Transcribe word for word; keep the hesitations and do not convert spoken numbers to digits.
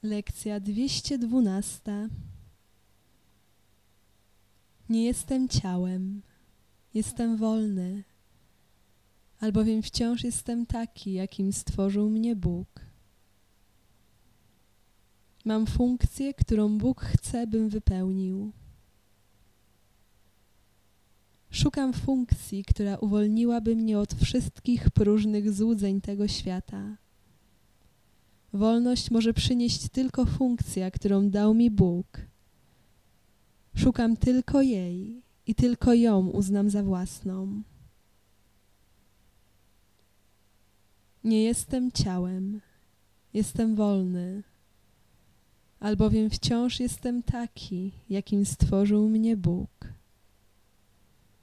Lekcja dwieście dwanaście. Nie jestem ciałem, jestem wolny, albowiem wciąż jestem taki, jakim stworzył mnie Bóg. Mam funkcję, którą Bóg chce, bym wypełnił. Szukam funkcji, która uwolniłaby mnie od wszystkich próżnych złudzeń tego świata. Wolność może przynieść tylko funkcja, którą dał mi Bóg. Szukam tylko jej i tylko ją uznam za własną. Nie jestem ciałem, jestem wolny, albowiem wciąż jestem taki, jakim stworzył mnie Bóg.